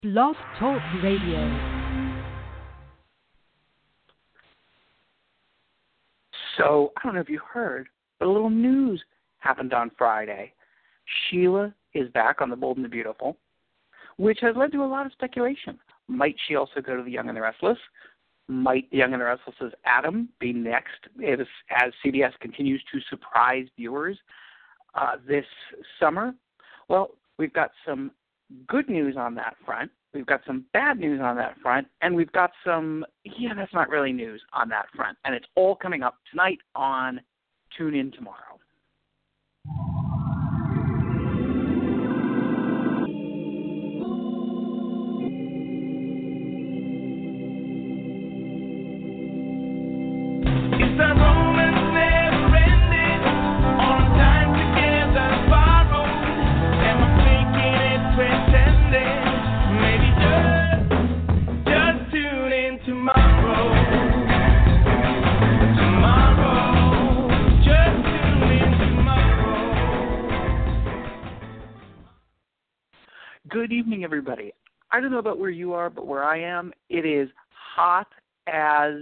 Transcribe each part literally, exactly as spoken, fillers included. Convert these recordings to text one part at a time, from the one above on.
Blog Talk Radio. So, I don't know if you heard, but a little news happened on Friday. Sheila is back on The Bold and the Beautiful, which has led to a lot of speculation. Might she also go to The Young and the Restless? Might The Young and the Restless's Adam be next as, as C B S continues to surprise viewers uh, this summer? Well, we've got some good news on that front. We've got some bad news on that front, and we've got some, yeah, that's not really news on that front. And it's all coming up tonight on Tune In Tomorrow. Good evening, everybody. I don't know about where you are, but where I am, it is hot as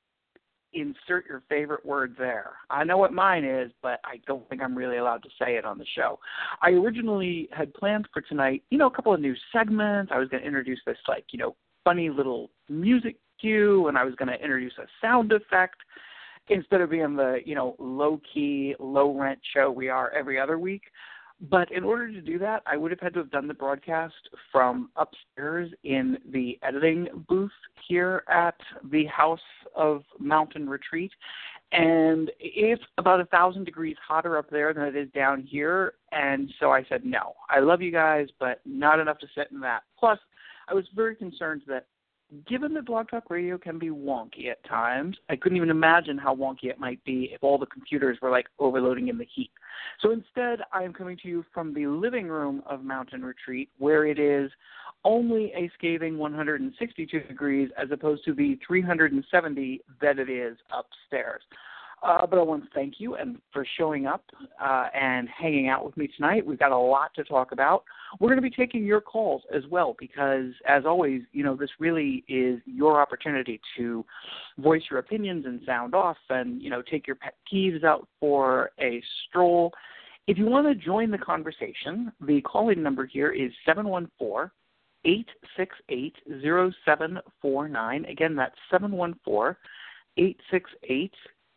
insert your favorite word there. I know what mine is, but I don't think I'm really allowed to say it on the show. I originally had planned for tonight, you know, a couple of new segments. I was going to introduce this, like, you know, funny little music cue, and I was going to introduce a sound effect instead of being the, you know, low-key, low-rent show we are every other week. But in order to do that, I would have had to have done the broadcast from upstairs in the editing booth here at the House of Mountain Retreat. And it's about a thousand degrees hotter up there than it is down here. And so I said, no, I love you guys, but not enough to sit in that. Plus, I was very concerned that given that Blog Talk Radio can be wonky at times, I couldn't even imagine how wonky it might be if all the computers were like overloading in the heat. So instead, I am coming to you from the living room of Mountain Retreat, where it is only a scathing one hundred sixty-two degrees as opposed to the three hundred seventy that it is upstairs. Uh, but I want to thank you and for showing up uh, and hanging out with me tonight. We've got a lot to talk about. We're going to be taking your calls as well because, as always, you know, this really is your opportunity to voice your opinions and sound off and, you know, take your pet peeves out for a stroll. If you want to join the conversation, the call-in number here is seven one four, eight six eight, zero seven four nine. Again, that's seven one four, eight six eight,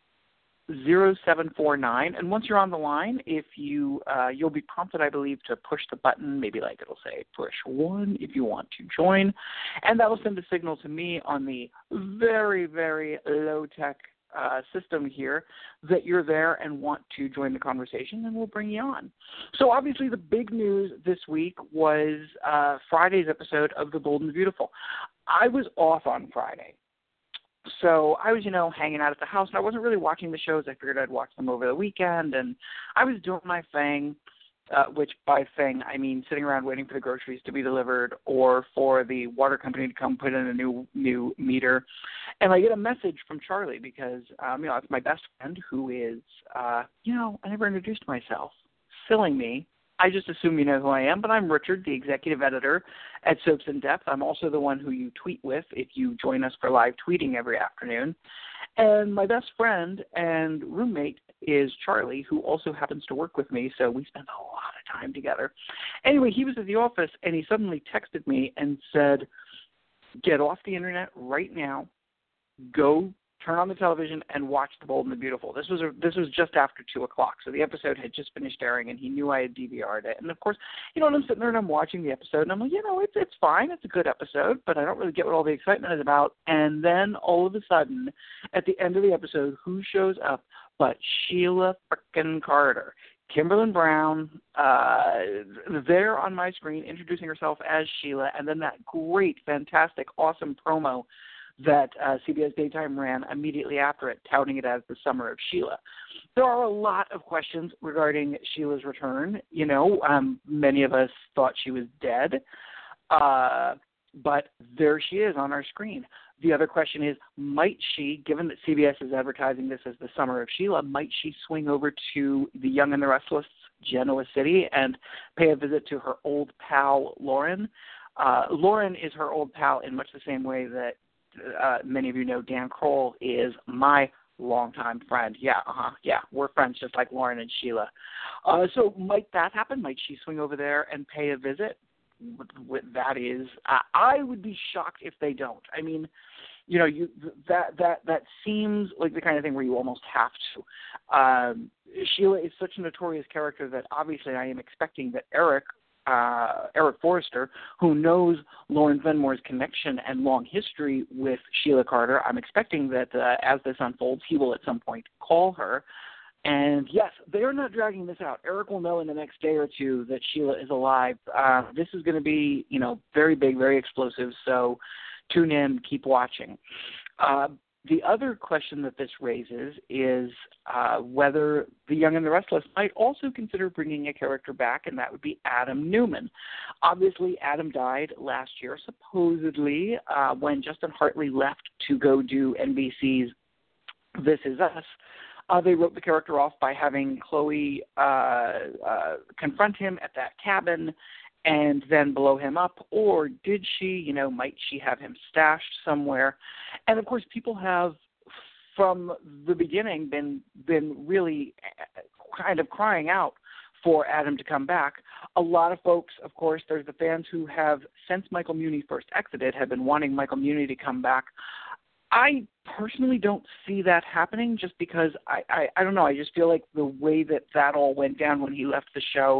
zero seven four nine. And once you're on the line, if you uh, you'll be prompted, I believe, to push the button. Maybe like it'll say push one if you want to join, and that will send a signal to me on the very very low tech uh, system here that you're there and want to join the conversation, and we'll bring you on. So obviously, the big news this week was uh, Friday's episode of The Bold and the Beautiful. I was off on Friday. So I was, you know, hanging out at the house, and I wasn't really watching the shows. I figured I'd watch them over the weekend, and I was doing my thing, uh, which by thing I mean sitting around waiting for the groceries to be delivered or for the water company to come put in a new new meter. And I get a message from Charlie because, um, you know, it's my best friend who is, uh, you know, I never introduced myself, silling me. I just assume you know who I am, but I'm Richard, the executive editor at Soaps in Depth. I'm also the one who you tweet with if you join us for live tweeting every afternoon. And my best friend and roommate is Charlie, who also happens to work with me, so we spend a lot of time together. Anyway, he was at the office, and he suddenly texted me and said, get off the internet right now, go turn on the television and watch The Bold and the Beautiful. This was a, this was just after two o'clock, so the episode had just finished airing, and he knew I had D V R'd it. And, of course, you know, and I'm sitting there and I'm watching the episode, and I'm like, you know, it's it's fine. It's a good episode, but I don't really get what all the excitement is about. And then, all of a sudden, at the end of the episode, who shows up but Sheila frickin' Carter? Kimberlin Brown, uh, there on my screen, introducing herself as Sheila, and then that great, fantastic, awesome promo that uh, C B S Daytime ran immediately after it, touting it as the summer of Sheila. There are a lot of questions regarding Sheila's return. You know, um, many of us thought she was dead, uh, but there she is on our screen. The other question is, might she, given that C B S is advertising this as the summer of Sheila, might she swing over to The Young and the Restless, Genoa City, and pay a visit to her old pal, Lauren? Uh, Lauren is her old pal in much the same way that uh, many of you know Dan Kroll is my longtime friend. Yeah, uh-huh, yeah, we're friends just like Lauren and Sheila. Uh, so might that happen? Might she swing over there and pay a visit? That is, uh, I would be shocked if they don't. I mean, you know, you that that that seems like the kind of thing where you almost have to. Um, Sheila is such a notorious character that obviously I am expecting that Eric, uh, Eric Forrester, who knows Lauren Venmore's connection and long history with Sheila Carter, I'm expecting that uh, as this unfolds, he will at some point call her. And yes, they are not dragging this out. Eric will know in the next day or two that Sheila is alive. Uh, this is going to be, you know, very big, very explosive. So tune in, keep watching. Uh, the other question that this raises is uh, whether The Young and the Restless might also consider bringing a character back, and that would be Adam Newman. Obviously, Adam died last year, supposedly, uh, when Justin Hartley left to go do N B C's This Is Us. Uh, they wrote the character off by having Chloe uh, uh, confront him at that cabin and then blow him up, or did she, you know, might she have him stashed somewhere? And, of course, people have, from the beginning, been been really kind of crying out for Adam to come back. A lot of folks, of course, there's the fans who have, since Michael Muhney first exited, have been wanting Michael Muhney to come back. I personally don't see that happening just because, I, I, I don't know, I just feel like the way that that all went down when he left the show,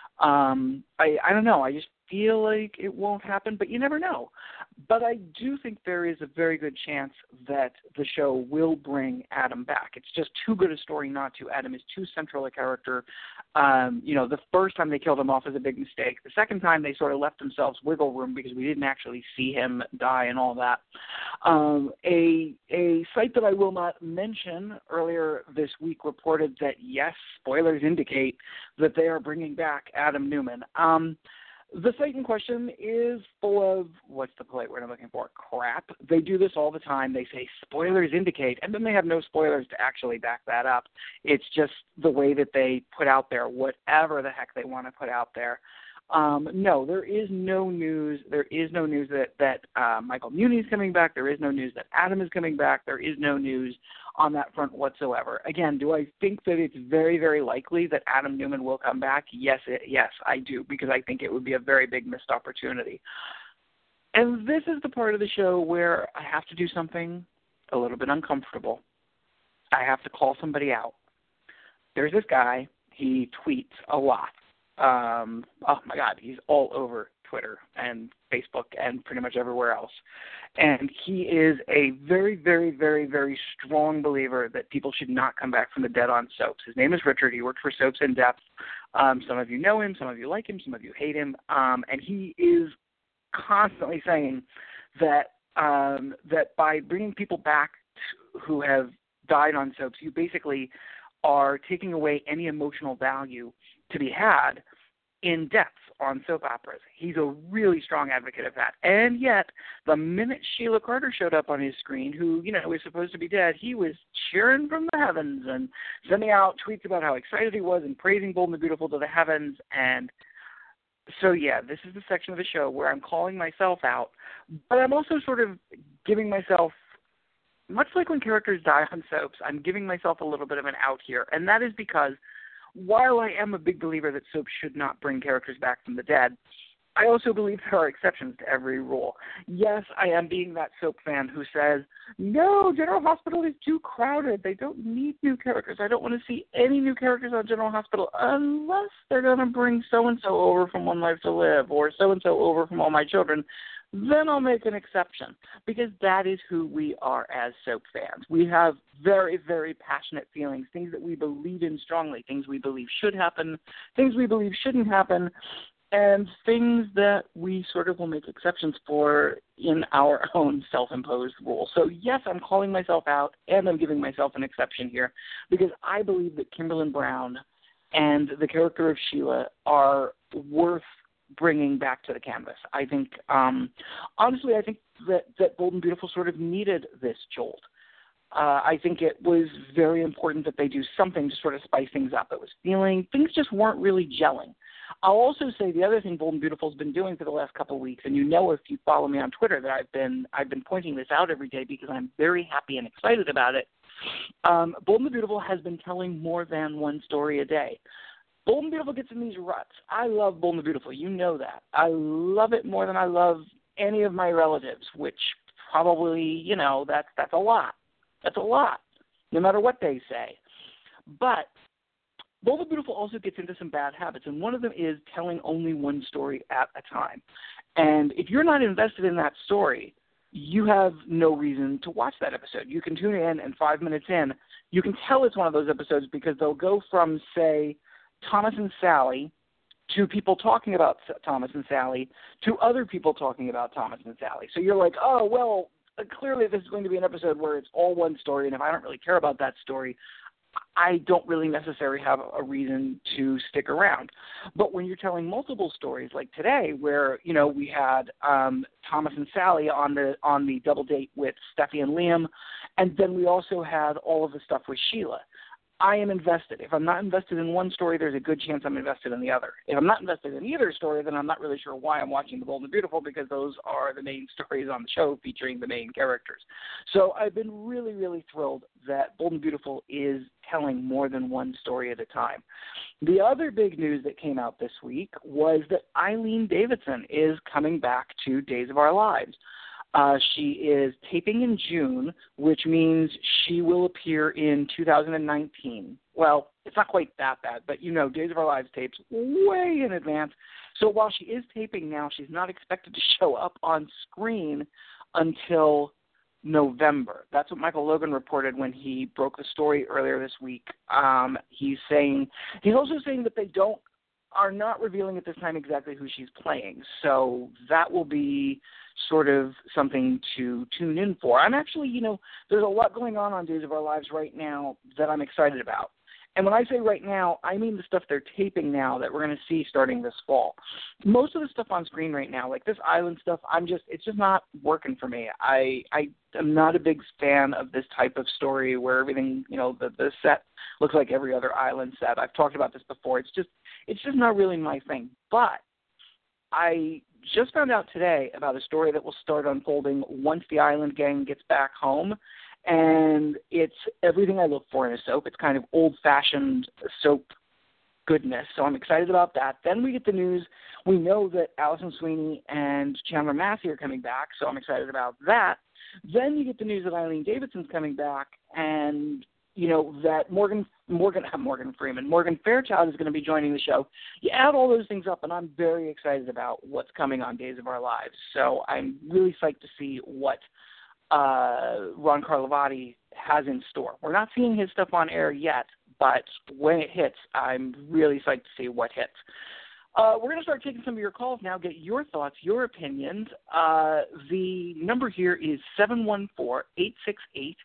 um, I, I don't know, I just feel like it won't happen, but you never know. But I do think there is a very good chance that the show will bring Adam back. It's just too good a story not to. Adam is too central a character. Um, you know, the first time they killed him off was a big mistake. The second time they sort of left themselves wiggle room because we didn't actually see him die and all that. Um, a a site that I will not mention earlier this week reported that, yes, spoilers indicate that they are bringing back Adam Newman. Um, The site in question is full of, what's the polite word I'm looking for, crap. They do this all the time. They say spoilers indicate, and then they have no spoilers to actually back that up. It's just the way that they put out there whatever the heck they want to put out there. Um, no, there is no news. There is no news that, that uh, Michael Muhney is coming back. There is no news that Adam is coming back. There is no news on that front whatsoever. Again, do I think that it's very, very likely that Adam Newman will come back? Yes, it, yes, I do, because I think it would be a very big missed opportunity. And this is the part of the show where I have to do something a little bit uncomfortable. I have to call somebody out. There's this guy. He tweets a lot. Um, oh, my God, he's all over Twitter and Facebook and pretty much everywhere else. And he is a very, very, very, very strong believer that people should not come back from the dead on soaps. His name is Richard. He works for Soaps in Depth. Um, some of you know him. Some of you like him. Some of you hate him. Um, and he is constantly saying that um, that by bringing people back t- who have died on soaps, you basically are taking away any emotional value to be had in depth on soap operas. He's a really strong advocate of that. And yet, the minute Sheila Carter showed up on his screen, who, you know, was supposed to be dead, he was cheering from the heavens and sending out tweets about how excited he was and praising Bold and the Beautiful to the heavens. And so, yeah, this is the section of the show where I'm calling myself out, but I'm also sort of giving myself, much like when characters die on soaps, I'm giving myself a little bit of an out here. And that is because while I am a big believer that soaps should not bring characters back from the dead, I also believe there are exceptions to every rule. Yes, I am being that soap fan who says, no, General Hospital is too crowded. They don't need new characters. I don't want to see any new characters on General Hospital unless they're going to bring so-and-so over from One Life to Live or so-and-so over from All My Children. Then I'll make an exception, because that is who we are as soap fans. We have very, very passionate feelings, things that we believe in strongly, things we believe should happen, things we believe shouldn't happen, and things that we sort of will make exceptions for in our own self-imposed rules. So, yes, I'm calling myself out, and I'm giving myself an exception here, because I believe that Kimberlin Brown and the character of Sheila are worth bringing back to the canvas. I think, um, honestly, I think that, that Bold and Beautiful sort of needed this jolt. Uh, I think it was very important that they do something to sort of spice things up. It was feeling, things just weren't really gelling. I'll also say the other thing Bold and Beautiful has been doing for the last couple of weeks, and you know if you follow me on Twitter that I've been I've been pointing this out every day because I'm very happy and excited about it. Um, Bold and Beautiful has been telling more than one story a day. Bold and Beautiful gets in these ruts. I love Bold and Beautiful. You know that. I love it more than I love any of my relatives, which probably, you know, that's that's a lot. That's a lot, no matter what they say. But Bold and Beautiful also gets into some bad habits, and one of them is telling only one story at a time. And if you're not invested in that story, you have no reason to watch that episode. You can tune in, and five minutes in, you can tell it's one of those episodes because they'll go from, say, Thomas and Sally to people talking about Thomas and Sally to other people talking about Thomas and Sally. So you're like, oh, well, clearly this is going to be an episode where it's all one story, and if I don't really care about that story, I don't really necessarily have a reason to stick around. But when you're telling multiple stories, like today, where you know we had um, Thomas and Sally on the on the double date with Steffi and Liam, and then we also had all of the stuff with Sheila. I am invested. If I'm not invested in one story, there's a good chance I'm invested in the other. If I'm not invested in either story, then I'm not really sure why I'm watching The Bold and Beautiful, because those are the main stories on the show featuring the main characters. So I've been really, really thrilled that Bold and Beautiful is telling more than one story at a time. The other big news that came out this week was that Eileen Davidson is coming back to Days of Our Lives. Uh, she is taping in June, which means she will appear in two thousand nineteen. Well, it's not quite that bad, but you know, Days of Our Lives tapes way in advance. So while she is taping now, she's not expected to show up on screen until November. That's what Michael Logan reported when he broke the story earlier this week. Um, he's saying he's also saying that they don't are not revealing at this time exactly who she's playing. So that will be sort of something to tune in for. I'm actually, you know, there's a lot going on on Days of Our Lives right now that I'm excited about. And when I say right now, I mean the stuff they're taping now that we're going to see starting this fall. Most of the stuff on screen right now, like this island stuff, I'm just, it's just not working for me. I, I am not a big fan of this type of story where everything, you know, the, the set looks like every other island set. I've talked about this before. It's just, it's just not really my thing. But I just found out today about a story that will start unfolding once the island gang gets back home. And it's everything I look for in a soap. It's kind of old-fashioned soap goodness, so I'm excited about that. Then we get the news. We know that Alison Sweeney and Chandler Massey are coming back, so I'm excited about that. Then you get the news that Eileen Davidson's coming back, and you know that Morgan Morgan Morgan Freeman, Morgan Fairchild is going to be joining the show. You add all those things up, and I'm very excited about what's coming on Days of Our Lives. So I'm really psyched to see what Uh, Ron Carlivati has in store. We're not seeing his stuff on air yet, but when it hits, I'm really psyched to see what hits. Uh, we're going to start taking some of your calls now, get your thoughts, your opinions. Uh, the number here is seven one four, eight six eight,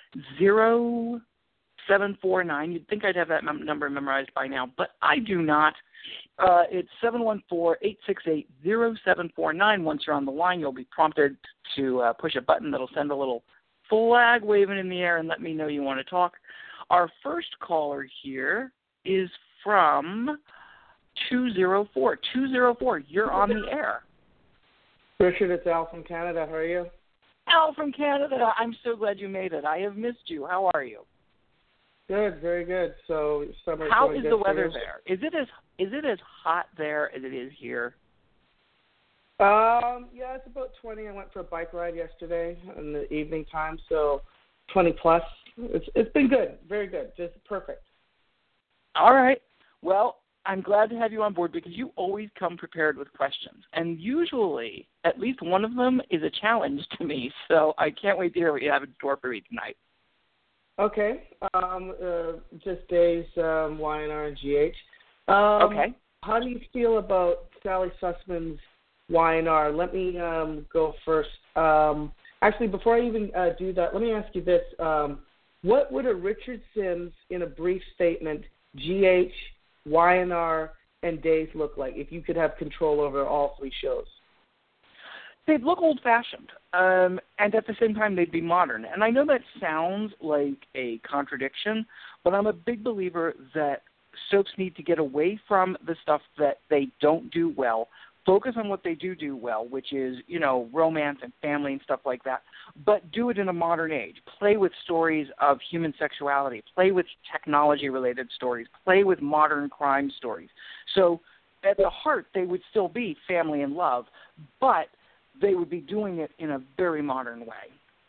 zero seven four nine. You'd think I'd have that mem- number memorized by now, but I do not. Uh, it's seven one four, eight six eight, zero seven four nine. Once you're on the line, you'll be prompted to uh, push a button that'll send a little flag waving in the air and let me know you want to talk. Our first caller here is from two zero four. two zero four, you're on the air. Richard, it's Al from Canada. How are you? Al from Canada. I'm so glad you made it. I have missed you. How are you? Good, very good. So summer. How is the weather there? Is it as is it as hot there as it is here? Um, yeah, it's about twenty. I went for a bike ride yesterday in the evening time, so twenty plus. It's it's been good, very good, just perfect. All right. Well, I'm glad to have you on board because you always come prepared with questions, and usually at least one of them is a challenge to me. So I can't wait to hear what you have in store for me tonight. Okay. Um, uh, just Days, um, Y N R and G H. Um, okay. How do you feel about Sally Sussman's Y N R? Let me um, go first. Um, actually, before I even uh, do that, let me ask you this. Um, what would a Richard Sims, in a brief statement, G H, Y N R, and Days look like if you could have control over all three shows? They'd look old-fashioned, um, and at the same time, they'd be modern. And I know that sounds like a contradiction, but I'm a big believer that soaps need to get away from the stuff that they don't do well, focus on what they do do well, which is, you know, romance and family and stuff like that, but do it in a modern age. Play with stories of human sexuality. Play with technology-related stories. Play with modern crime stories. So at the heart, they would still be family and love, but they would be doing it in a very modern way.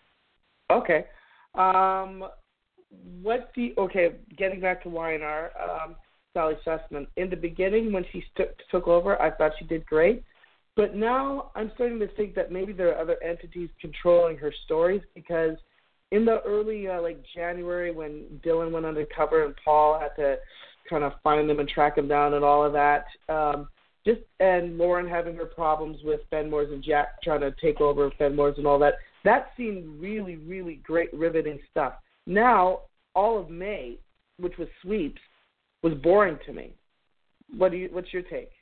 Okay. Um, what do you, okay, getting back to Y and R, um, Sally Sussman. In the beginning, when she st- took over, I thought she did great. But now I'm starting to think that maybe there are other entities controlling her stories, because in the early, uh, like, January when Dylan went undercover and Paul had to kind of find them and track them down and all of that, um, just and Lauren having her problems with Fenmore's and Jack trying to take over Fenmore's and all that, that seemed really, really great, riveting stuff. Now, all of May, which was sweeps, was boring to me. What do you? What's your take?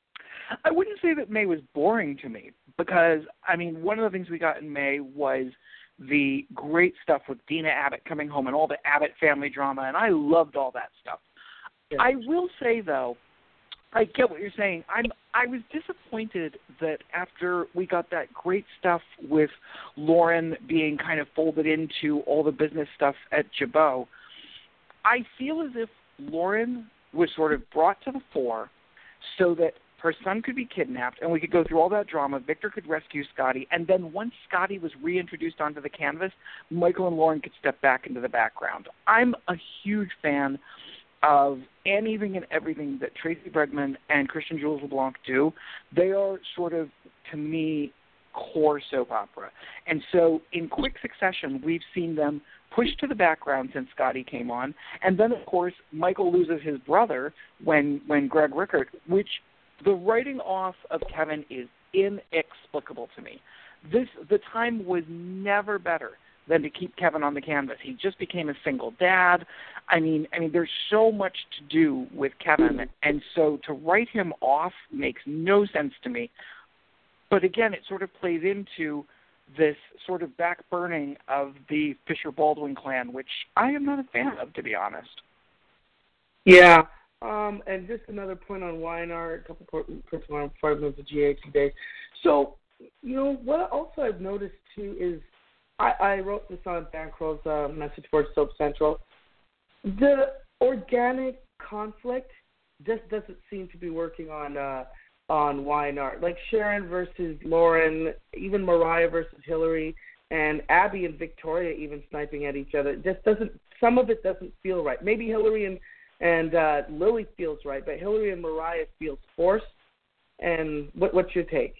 I wouldn't say that May was boring to me, because, I mean, one of the things we got in May was the great stuff with Dina Abbott coming home and all the Abbott family drama, and I loved all that stuff. Yeah. I will say, though, I get what you're saying. I'm, I was disappointed that after we got that great stuff with Lauren being kind of folded into all the business stuff at Jabot, I feel as if Lauren was sort of brought to the fore so that her son could be kidnapped and we could go through all that drama. Victor could rescue Scotty, and then once Scotty was reintroduced onto the canvas, Michael and Lauren could step back into the background. I'm a huge fan of anything and everything that Tracy Bregman and Christian Jules LeBlanc do. They are sort of, to me, core soap opera. And so in quick succession, we've seen them pushed to the background since Scotty came on. And then, of course, Michael loses his brother when, when Greg Rickert, which the writing off of Kevin is inexplicable to me. This The time was never better than to keep Kevin on the canvas. He just became a single dad. I mean, I mean, there's so much to do with Kevin, and so to write him off makes no sense to me. But again, it sort of plays into this sort of backburning of the Fisher-Baldwin clan, which I am not a fan of, to be honest. Yeah, um, and just another point on Y and R, a couple points on before I move to G A today. So, you know, what also I've noticed, too, is I, I wrote this on Dan Crow's uh, message board, Soap Central. The organic conflict just doesn't seem to be working on uh, on Y and R. Like Sharon versus Lauren, even Mariah versus Hillary, and Abby and Victoria even sniping at each other. It just doesn't. Some of it doesn't feel right. Maybe Hillary and and uh, Lily feels right, but Hillary and Mariah feels forced. And what, what's your take?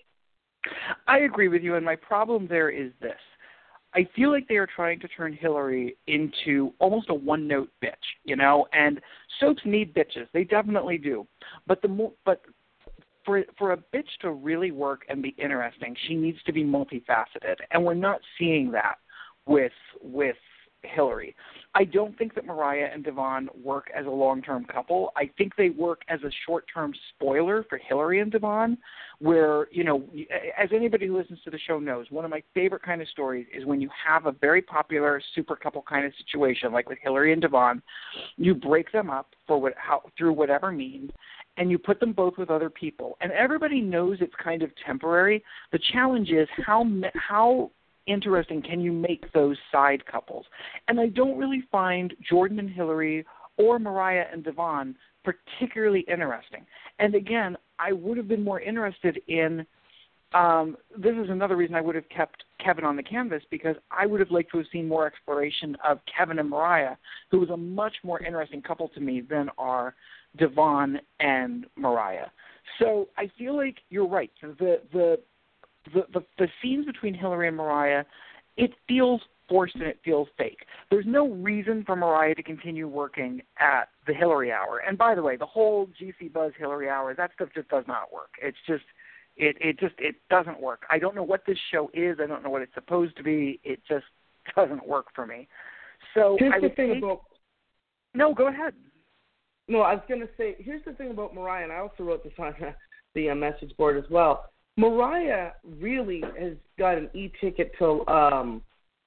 I agree with you, and my problem there is this. I feel like they are trying to turn Hillary into almost a one-note bitch, you know. And soaps need bitches; they definitely do. But the mo- but for for a bitch to really work and be interesting, she needs to be multifaceted, and we're not seeing that with with Hillary. I don't think that Mariah and Devon work as a long-term couple. I think they work as a short-term spoiler for Hillary and Devon, where, you know, as anybody who listens to the show knows, one of my favorite kind of stories is when you have a very popular super couple kind of situation, like with Hillary and Devon, you break them up for what how, through whatever means, and you put them both with other people. And everybody knows it's kind of temporary. The challenge is how how interesting can you make those side couples? And I don't really find Jordan and Hillary or Mariah and Devon particularly interesting. And again, I would have been more interested in, um, this is another reason I would have kept Kevin on the canvas, because I would have liked to have seen more exploration of Kevin and Mariah, who was a much more interesting couple to me than are Devon and Mariah. So I feel like you're right. The the The, the the scenes between Hillary and Mariah, it feels forced and it feels fake. There's no reason for Mariah to continue working at the Hillary Hour. And by the way, the whole G C Buzz Hillary Hour, that stuff just does not work. It's just, it, it just, it doesn't work. I don't know what this show is. I don't know what it's supposed to be. It just doesn't work for me. So here's I the would thing take, about. No, go ahead. No, I was going to say, here's the thing about Mariah, and I also wrote this on the uh, message board as well. Mariah really has got an e-ticket to um,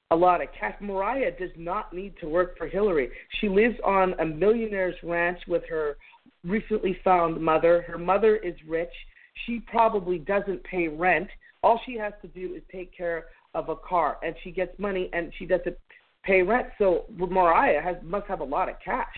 a lot of cash. Mariah does not need to work for Hillary. She lives on a millionaire's ranch with her recently found mother. Her mother is rich. She probably doesn't pay rent. All she has to do is take care of a car, and she gets money, and she doesn't pay rent. So Mariah has must have a lot of cash.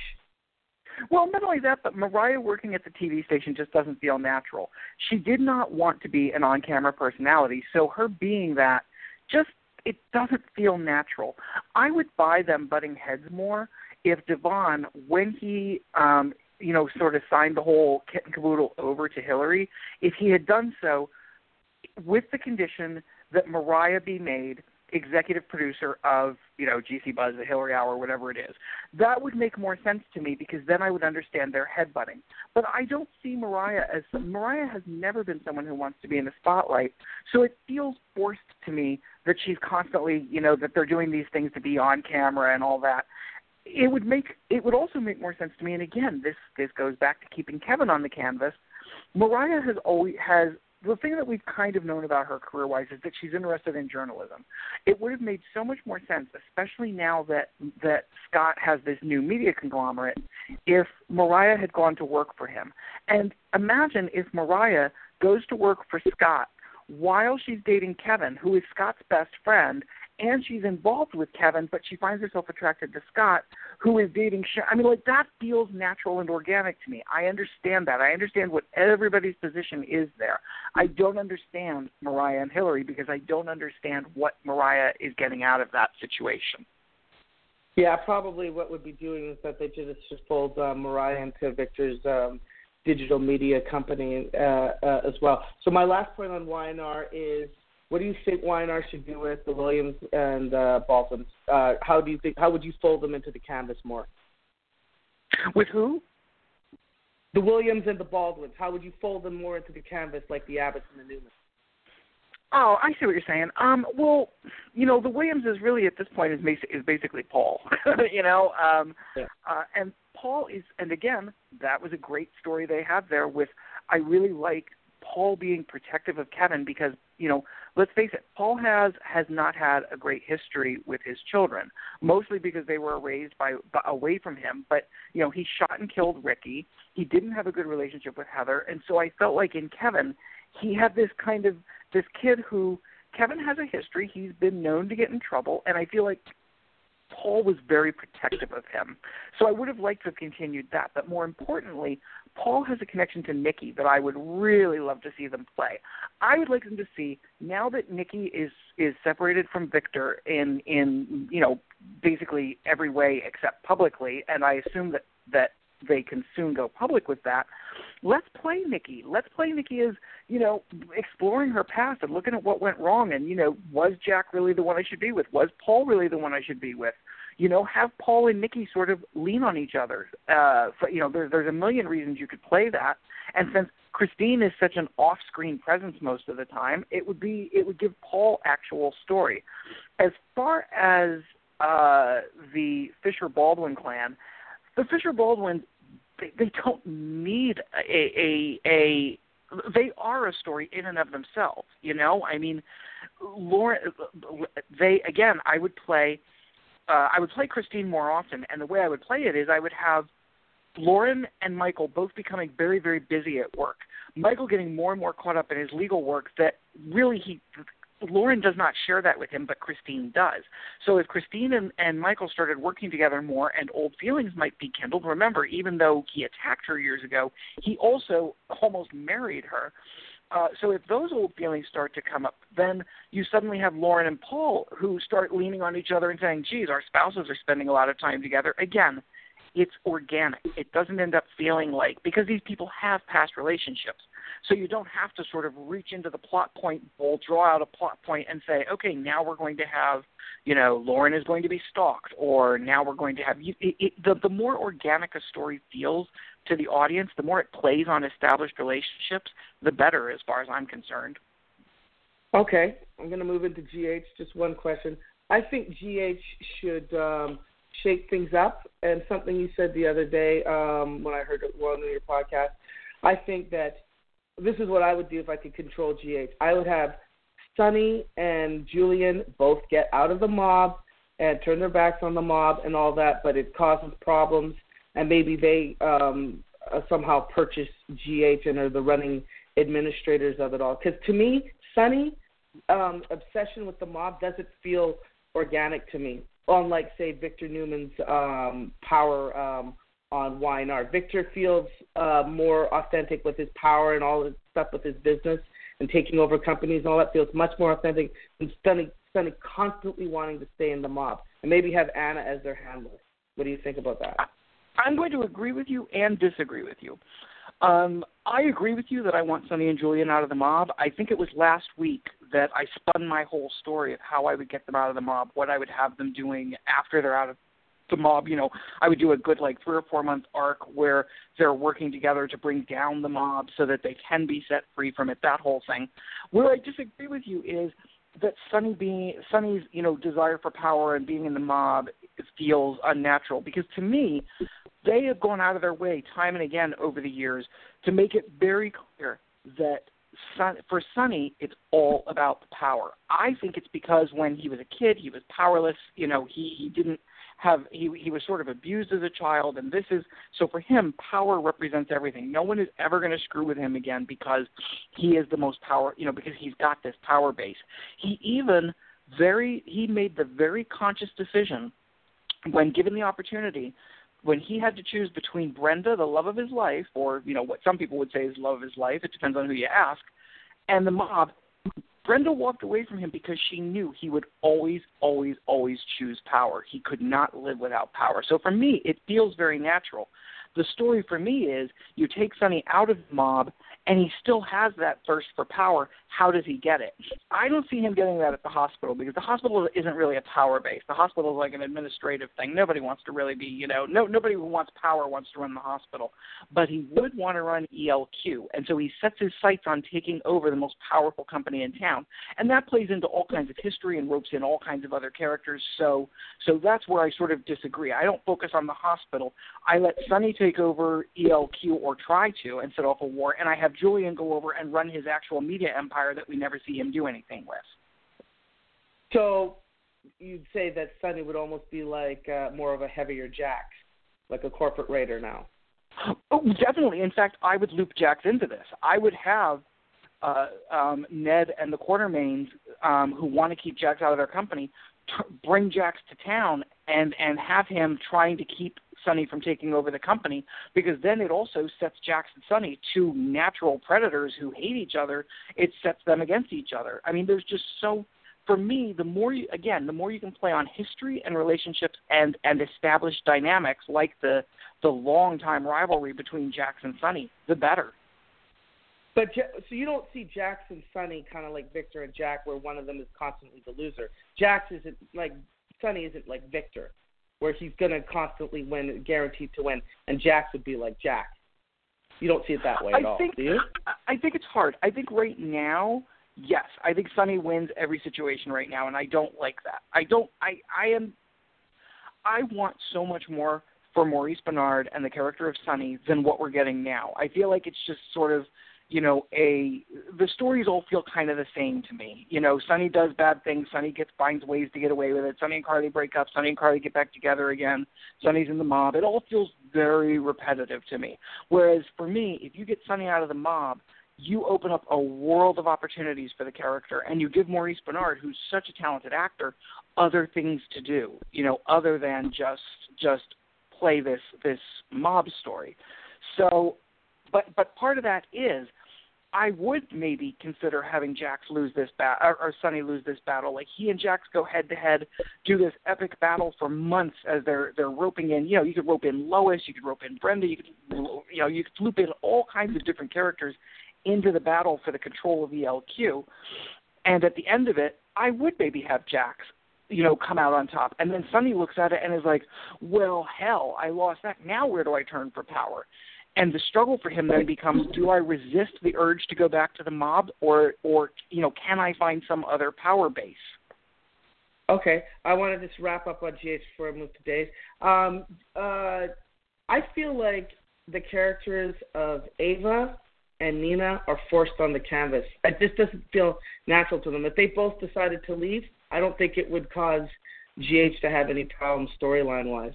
Well, not only that, but Mariah working at the T V station just doesn't feel natural. She did not want to be an on-camera personality, so her being that just it doesn't feel natural. I would buy them butting heads more if Devon, when he, um, you know, sort of signed the whole kit and caboodle over to Hillary, if he had done so with the condition that Mariah be made executive producer of, you know, G C Buzz, the Hillary Hour, whatever it is. That would make more sense to me because then I would understand their headbutting. But I don't see Mariah as – Mariah has never been someone who wants to be in the spotlight, so it feels forced to me that she's constantly, you know, that they're doing these things to be on camera and all that. It would make – it would also make more sense to me, and again, this, this goes back to keeping Kevin on the canvas. Mariah has always – has – the thing that we've kind of known about her career-wise is that she's interested in journalism. It would have made so much more sense, especially now that, that Scott has this new media conglomerate, if Mariah had gone to work for him. And imagine if Mariah goes to work for Scott while she's dating Kevin, who is Scott's best friend, and she's involved with Kevin, but she finds herself attracted to Scott, who is dating Sharon. I mean, like, that feels natural and organic to me. I understand that. I understand what everybody's position is there. I don't understand Mariah and Hillary because I don't understand what Mariah is getting out of that situation. Yeah, probably what would be doing is that they just just fold uh, Mariah into Victor's um, digital media company uh, uh, as well. So my last point on Y and R is, what do you think Y and R should do with the Williams and uh, Baldwins? Uh, how do you think? How would you fold them into the canvas more? With who? The Williams and the Baldwins. How would you fold them more into the canvas, like the Abbotts and the Newmans? Oh, I see what you're saying. Um, well, you know, the Williams is really at this point is, is basically Paul. you know, um, yeah. uh, and Paul is, and again, that was a great story they had there. With I really like Paul being protective of Kevin because, you know, let's face it, Paul has has not had a great history with his children, mostly because they were raised by, by away from him. But, you know, he shot and killed Ricky. He didn't have a good relationship with Heather. And so I felt like in Kevin, he had this kind of, this kid who, Kevin has a history. He's been known to get in trouble. And I feel like Paul was very protective of him. So I would have liked to have continued that. But more importantly, Paul has a connection to Nikki that I would really love to see them play. I would like them to see, now that Nikki is, is separated from Victor in, in, you know, basically every way except publicly, and I assume that, that they can soon go public with that, let's play Nikki. Let's play Nikki as, you know, exploring her past and looking at what went wrong and, you know, was Jack really the one I should be with? Was Paul really the one I should be with? You know, have Paul and Nikki sort of lean on each other. Uh, for, you know, there, there's a million reasons you could play that. And since Christine is such an off-screen presence most of the time, it would be it would give Paul actual story. As far as uh, the Fisher-Baldwin clan, the Fisher-Baldwins, they, they don't need a, a, a – they are a story in and of themselves, you know? I mean, Lauren, they – again, I would play – Uh, I would play Christine more often, and the way I would play it is I would have Lauren and Michael both becoming very, very busy at work. Michael getting more and more caught up in his legal work that really he Lauren does not share that with him, but Christine does. So if Christine and, and Michael started working together more and old feelings might be kindled, remember, even though he attacked her years ago, he also almost married her. Uh, so if those old feelings start to come up, then you suddenly have Lauren and Paul who start leaning on each other and saying, geez, our spouses are spending a lot of time together. Again, it's organic. It doesn't end up feeling like, because these people have past relationships. So you don't have to sort of reach into the plot point bowl, draw out a plot point and say, okay, now we're going to have, you know, Lauren is going to be stalked, or now we're going to have, it, it, the, the more organic a story feels to the audience, the more it plays on established relationships, the better as far as I'm concerned. Okay, I'm going to move into G H. Just one question. I think G H should um, shake things up, and something you said the other day um, when I heard one of your podcasts, I think that this is what I would do if I could control G H. I would have Sonny and Julian both get out of the mob and turn their backs on the mob and all that, but it causes problems, and maybe they um, uh, somehow purchase G H and are the running administrators of it all. Because to me, Sonny, um, obsession with the mob doesn't feel organic to me, unlike, say, Victor Newman's um, power um, on Y N R. Victor feels uh, more authentic with his power and all his stuff with his business and taking over companies and all that feels much more authentic than Sonny, Sonny constantly wanting to stay in the mob and maybe have Anna as their handler. What do you think about that? I'm going to agree with you and disagree with you. Um, I agree with you that I want Sonny and Julian out of the mob. I think it was last week that I spun my whole story of how I would get them out of the mob, what I would have them doing after they're out of the mob. You know, I would do a good like three or four month arc where they're working together to bring down the mob so that they can be set free from it, that whole thing. Where I disagree with you is that Sonny being Sonny's, you know, desire for power and being in the mob feels unnatural, because to me, they have gone out of their way time and again over the years to make it very clear that Son, for Sonny, it's all about the power. I think it's because when he was a kid, he was powerless. You know, he, he didn't have, he, he was sort of abused as a child, and this is, so for him, power represents everything. No one is ever going to screw with him again because he is the most power, you know, because he's got this power base. He even very, he made the very conscious decision when given the opportunity, when he had to choose between Brenda, the love of his life, or, you know, what some people would say is love of his life, it depends on who you ask, and the mob, Brenda walked away from him because she knew he would always, always, always choose power. He could not live without power. So for me, it feels very natural. The story for me is you take Sonny out of the mob, and he still has that thirst for power. How does he get it? I don't see him getting that at the hospital, because the hospital isn't really a power base. The hospital is like an administrative thing. Nobody wants to really be, you know, no nobody who wants power wants to run the hospital. But he would want to run E L Q, and so he sets his sights on taking over the most powerful company in town. And that plays into all kinds of history and ropes in all kinds of other characters. So, so that's where I sort of disagree. I don't focus on the hospital. I let Sonny take over E L Q, or try to, and set off a war, and I have Julian go over and run his actual media empire that we never see him do anything with. So you'd say that Sonny would almost be like uh, more of a heavier Jax, like a corporate raider now. Oh, definitely. In fact, I would loop Jax into this. I would have uh, um, Ned and the Quartermains, um, who want to keep Jax out of their company, t- bring Jax to town and, and have him trying to keep Sonny from taking over the company, because then it also sets Jax and Sonny, two natural predators who hate each other, it sets them against each other. I mean, there's just so, for me, the more you, again, the more you can play on history and relationships and, and establish dynamics like the, the long-time rivalry between Jax and Sonny, the better. But so you don't see Jax and Sonny kind of like Victor and Jack, where one of them is constantly the loser. Jax isn't like, Sonny isn't like Victor, where he's going to constantly win, guaranteed to win, and Jax would be like Jack. You don't see it that way at I all, think, do you? I think it's hard. I think right now, yes, I think Sonny wins every situation right now, and I don't like that. I don't. I. I am. I want so much more for Maurice Benard and the character of Sonny than what we're getting now. I feel like it's just sort of, you know, a the stories all feel kind of the same to me. You know, Sonny does bad things. Sonny gets finds ways to get away with it. Sonny and Carly break up. Sonny and Carly get back together again. Sonny's in the mob. It all feels very repetitive to me. Whereas for me, if you get Sonny out of the mob, you open up a world of opportunities for the character, and you give Maurice Benard, who's such a talented actor, other things to do. You know, other than just just play this this mob story. So, but but part of that is, I would maybe consider having Jax lose this battle, or, or Sonny lose this battle. Like, he and Jax go head to head, do this epic battle for months as they're they're roping in. You know, you could rope in Lois, you could rope in Brenda, you could you know you could loop in all kinds of different characters into the battle for the control of E L Q. And at the end of it, I would maybe have Jax, you know, come out on top. And then Sonny looks at it and is like, well, hell, I lost that. Now where do I turn for power? And the struggle for him then becomes, do I resist the urge to go back to the mob, or, or you know, can I find some other power base? Okay. I want to just wrap up on G H before I move to Dave. Um, uh, I feel like the characters of Ava and Nina are forced on the canvas. It just doesn't feel natural to them. If they both decided to leave, I don't think it would cause G H to have any problems storyline-wise.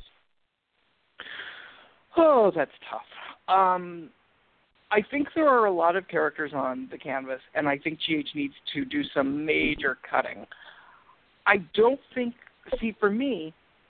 Oh, that's tough. Um, I think there are a lot of characters on the canvas, and I think G H needs to do some major cutting. I don't think, see, for me,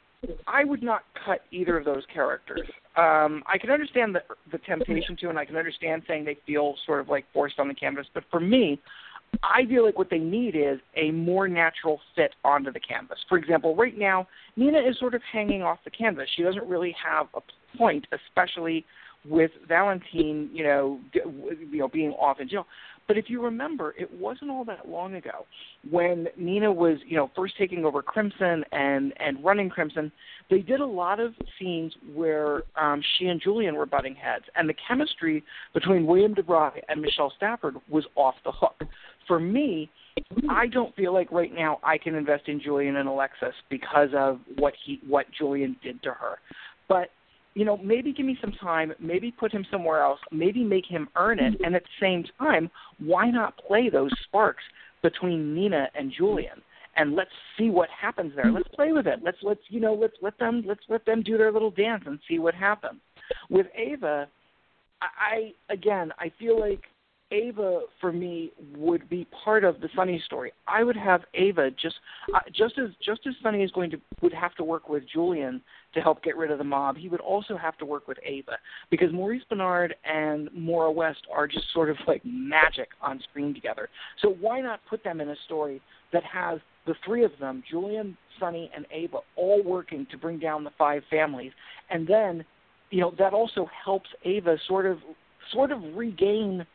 I would not cut either of those characters. Um, I can understand the, the temptation to, and I can understand saying they feel sort of like forced on the canvas, but for me, I feel like what they need is a more natural fit onto the canvas. For example, right now, Nina is sort of hanging off the canvas. She doesn't really have a point, especially with Valentine, you know, you know, being off in jail. But if you remember, it wasn't all that long ago when Nina was, you know, first taking over Crimson and, and running Crimson. They did a lot of scenes where um, she and Julian were butting heads, and the chemistry between William DeVry and Michelle Stafford was off the hook. For me, I don't feel like right now I can invest in Julian and Alexis because of what he, what Julian did to her. But you know, maybe give me some time, maybe put him somewhere else, maybe make him earn it, and at the same time, why not play those sparks between Nina and Julian? And let's see what happens there. Let's play with it. Let's let's you know let's let them let's let them do their little dance and see what happens. With Ava, I again I feel like Ava for me would be part of the Sonny story. I would have Ava just uh, just as just as Sonny is going to would have to work with Julian to help get rid of the mob. He would also have to work with Ava because Maurice Benard and Maura West are just sort of like magic on screen together. So why not put them in a story that has the three of them, Julian, Sonny, and Ava, all working to bring down the five families, and then you know that also helps Ava sort of sort of regain.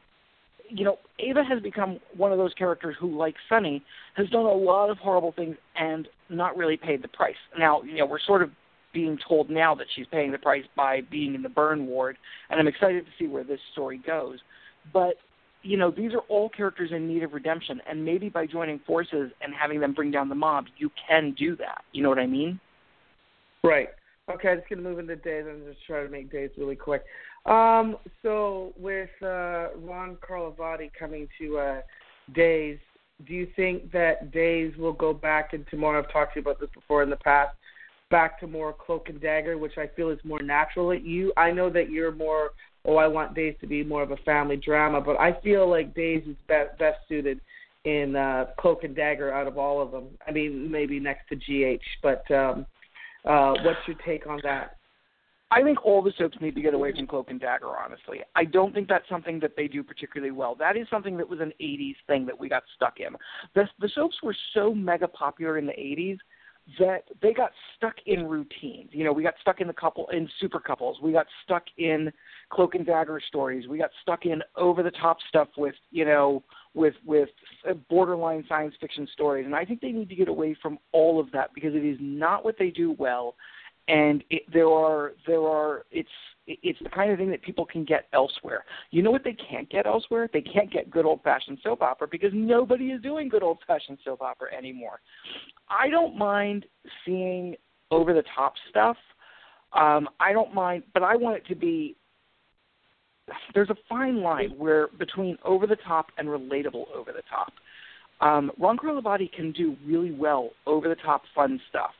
You know, Ava has become one of those characters who, like Sonny, has done a lot of horrible things and not really paid the price. Now, you know, we're sort of being told now that she's paying the price by being in the burn ward, and I'm excited to see where this story goes. But, you know, these are all characters in need of redemption, and maybe by joining forces and having them bring down the mob, you can do that. You know what I mean? Right. Okay, I'm just going to move into Days. I'm just trying to make Days really quick. Um, so with uh, Ron Carlivati coming to uh, Days, do you think that Days will go back into more, I've talked to you about this before in the past, back to more Cloak and Dagger, which I feel is more natural at you? I know that you're more, oh, I want Days to be more of a family drama, but I feel like Days is best, best suited in uh, Cloak and Dagger out of all of them. I mean, maybe next to G H, but um, uh, what's your take on that? I think all the soaps need to get away from Cloak and Dagger, honestly. I don't think that's something that they do particularly well. That is something that was an eighties thing that we got stuck in. The, the soaps were so mega popular in the eighties that they got stuck in routines. You know, we got stuck in the couple in super couples. We got stuck in Cloak and Dagger stories. We got stuck in over-the-top stuff with, you know, with with borderline science fiction stories. And I think they need to get away from all of that because it is not what they do well. And it, there are, there are, it's, it's the kind of thing that people can get elsewhere. You know what they can't get elsewhere? They can't get good old-fashioned soap opera because nobody is doing good old-fashioned soap opera anymore. I don't mind seeing over-the-top stuff. Um, I don't mind, but I want it to be, there's a fine line where between over-the-top and relatable over-the-top. Um, Ron Carlivati can do really well over-the-top fun stuff.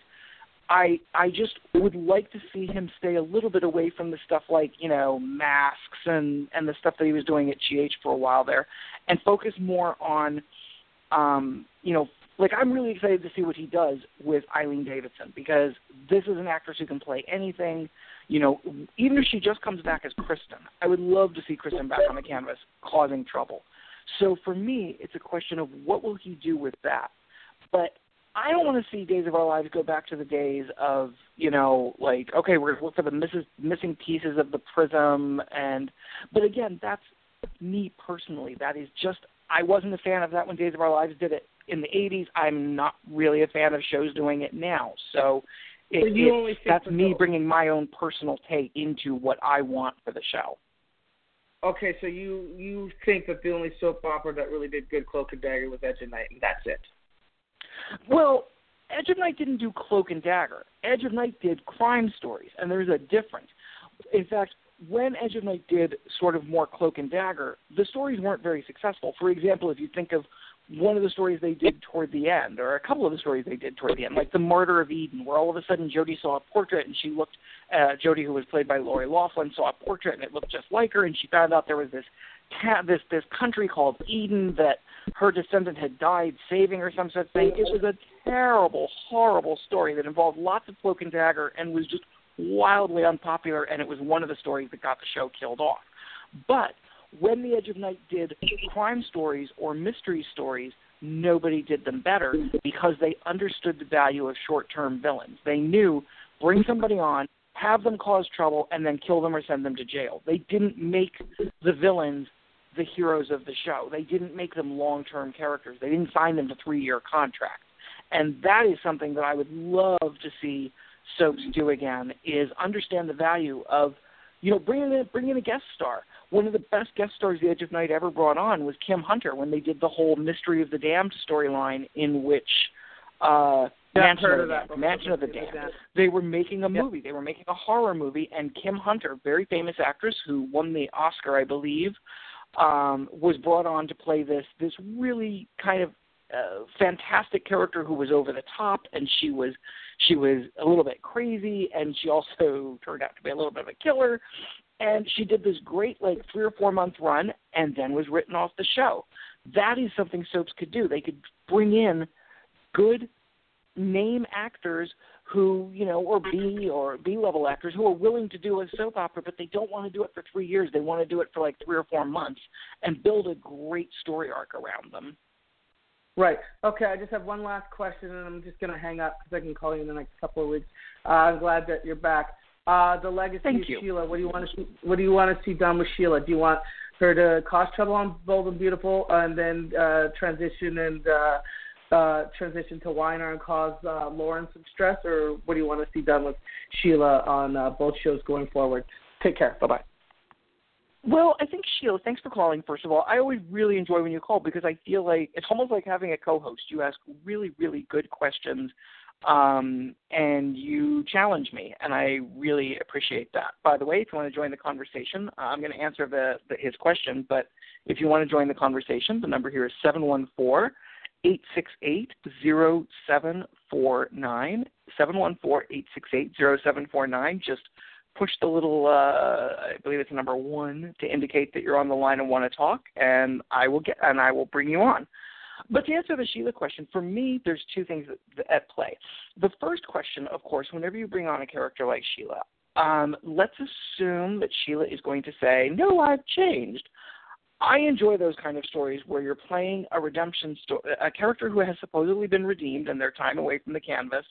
I I just would like to see him stay a little bit away from the stuff like, you know, Masks and, and the stuff that he was doing at G H for a while there and focus more on, um, you know, like I'm really excited to see what he does with Eileen Davidson because this is an actress who can play anything. You know, even if she just comes back as Kristen, I would love to see Kristen back on the canvas causing trouble. So for me, it's a question of what will he do with that. But I don't want to see Days of Our Lives go back to the days of, you know, like, okay, we're going to look for the misses, missing pieces of the prism. And, but again, that's me personally. That is just, I wasn't a fan of that when Days of Our Lives did it in the eighties. I'm not really a fan of shows doing it now. So it, it, that's me bringing my own personal take into what I want for the show. Okay, so you, you think that the only soap opera that really did good Cloak and Dagger was Edge of Night, and that's it? Well, Edge of Night didn't do Cloak and Dagger. Edge of Night did crime stories, and there's a difference. In fact, when Edge of Night did sort of more Cloak and Dagger, the stories weren't very successful. For example, if you think of one of the stories they did toward the end, or a couple of the stories they did toward the end, like the Murder of Eden, where all of a sudden Jodie saw a portrait and she looked, uh, Jodie, who was played by Lori Loughlin, saw a portrait and it looked just like her, and she found out there was this ta- this this country called Eden that her descendant had died saving or some such thing. It was a terrible, horrible story that involved lots of Cloak and Dagger and was just wildly unpopular, and it was one of the stories that got the show killed off. But when The Edge of Night did crime stories or mystery stories, nobody did them better because they understood the value of short-term villains. They knew, bring somebody on, have them cause trouble, and then kill them or send them to jail. They didn't make the villains the heroes of the show. They didn't make them long-term characters. They didn't sign them to three-year contracts. And that is something that I would love to see soaps do again, is understand the value of, you know, bringing in, bring in a guest star. One of the best guest stars The Edge of Night ever brought on was Kim Hunter when they did the whole Mystery of the Damned storyline, in which uh, yeah, Mansion, of the, Damned, Mansion of the Damned. Damned. They were making a yep. movie. They were making a horror movie, and Kim Hunter, very famous actress who won the Oscar, I believe, um, was brought on to play this this really kind of uh, fantastic character who was over the top, and she was she was a little bit crazy, and she also turned out to be a little bit of a killer. And she did this great, like, three or four month run, and then was written off the show. That is something soaps could do. They could bring in good name actors who, you know, or B or B level actors who are willing to do a soap opera, but they don't want to do it for three years. They want to do it for like three or four months and build a great story arc around them. Right. Okay, I just have one last question, and I'm just going to hang up because I can call you in the next couple of weeks. Uh, I'm glad that you're back. Uh, the legacy Thank of you. Sheila. What do you want to see? What do you want to see done with Sheila? Do you want her to cause trouble on Bold and Beautiful, and then uh, transition and uh, uh, transition to Weiner and cause uh, Lauren some stress, or what do you want to see done with Sheila on uh, both shows going forward? Take care. Bye bye. Well, I think, Sheila, thanks for calling, first of all. I always really enjoy when you call because I feel like it's almost like having a co-host. You ask really, really good questions, um, and you challenge me, and I really appreciate that. By the way, if you want to join the conversation, uh, I'm going to answer the, the, his question, but if you want to join the conversation, the number here is seven one four, eight six eight, zero seven four nine, seven one four, eight six eight, zero seven four nine. Just push the little, uh, I believe it's number one, to indicate that you're on the line and want to talk, and I will get and I will bring you on. But to answer the Sheila question, for me, there's two things at play. The first question, of course, whenever you bring on a character like Sheila, um, let's assume that Sheila is going to say, "No, I've changed." I enjoy those kind of stories where you're playing a redemption story, a character who has supposedly been redeemed and their time away from the canvas,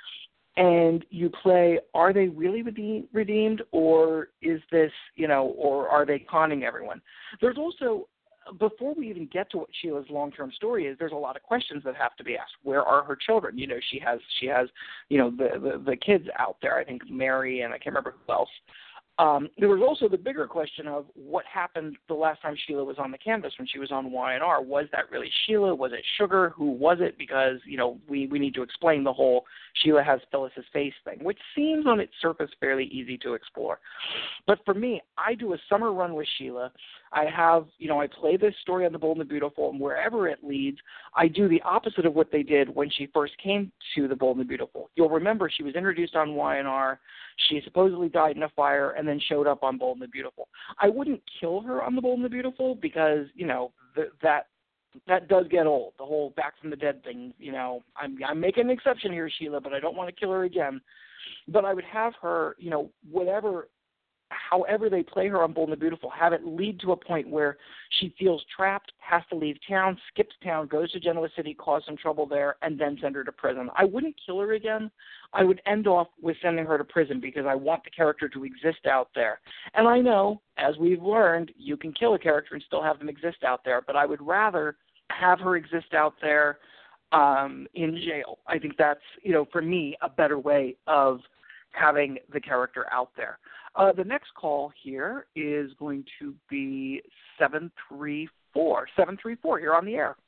and you play, are they really redeemed, or is this, you know, or are they conning everyone? There's also, before we even get to what Sheila's long-term story is, there's a lot of questions that have to be asked. Where are her children? You know, she has, she has, you know, the, the, the kids out there, I think Mary, and I can't remember who else. Um, there was also the bigger question of what happened the last time Sheila was on the canvas when she was on Y and R. Was that really Sheila? Was it Sugar? Who was it? Because, you know, we, we need to explain the whole Sheila has Phyllis's face thing, which seems on its surface fairly easy to explore. But for me, I do a summer run with Sheila. I have, you know, I play this story on The Bold and the Beautiful, and wherever it leads, I do the opposite of what they did when she first came to The Bold and the Beautiful. You'll remember she was introduced on Y and R. She supposedly died in a fire and then showed up on Bold and the Beautiful. I wouldn't kill her on The Bold and the Beautiful because, you know, th- that that does get old, the whole back from the dead thing. You know, I'm, I'm making an exception here, Sheila, but I don't want to kill her again. But I would have her, you know, whatever, however they play her on Bold and the Beautiful, have it lead to a point where she feels trapped, has to leave town, skips town, goes to Genoa City, cause some trouble there, and then send her to prison. I wouldn't kill her again. I would end off with sending her to prison because I want the character to exist out there. And I know, as we've learned, you can kill a character and still have them exist out there, but I would rather have her exist out there um, in jail. I think that's, you know, for me, a better way of having the character out there. Uh, the next call here is going to be seven three four. seven three four, you're on the air.